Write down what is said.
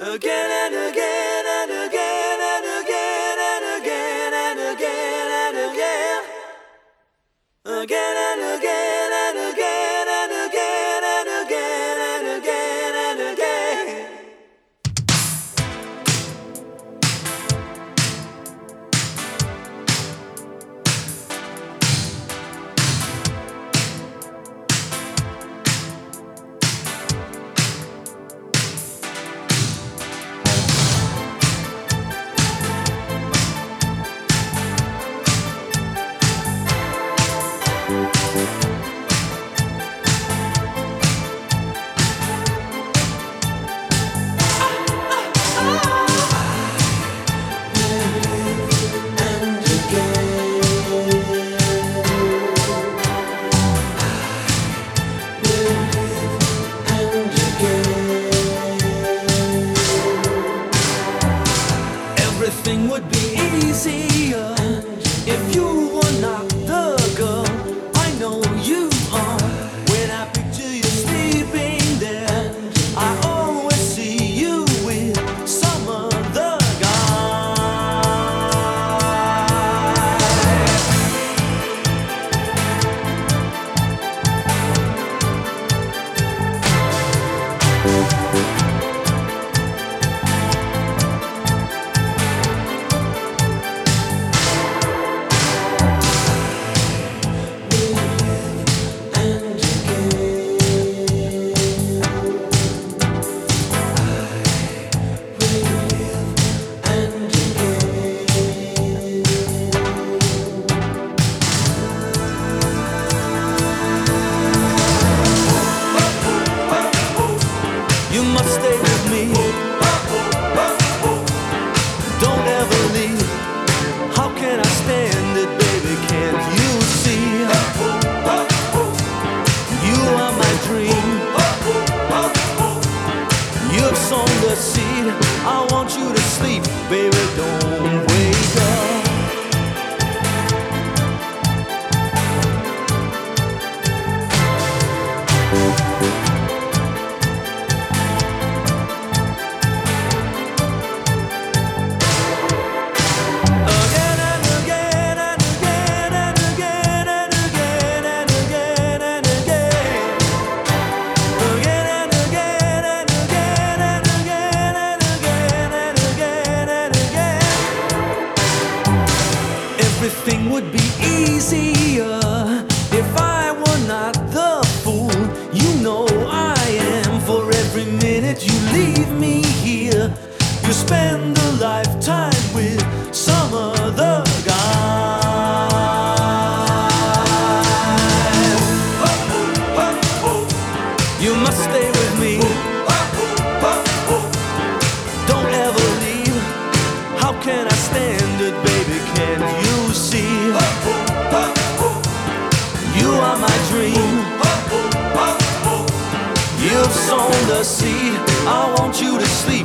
again and again and again and again and again and again and again, again and again and again and again and again and again and again. Everything would be easier if you were not the girl I know you are. When I picture you sleeping there, I always see you with some other guy. You must stay with me. Don't ever leave. How can I stand it, baby? Can't you see? You are my dream. You've sown the seed. I want you to sleep, baby. Don't wake up. Everything would be easier if I were not the fool you know I am. For every minute you leave me here, you spend a lifetime with some other guy. You must stay with me. Don't ever leave. How can I stand it, baby? Can't you see? You are my dream. You've sown the seed. I want you to sleep.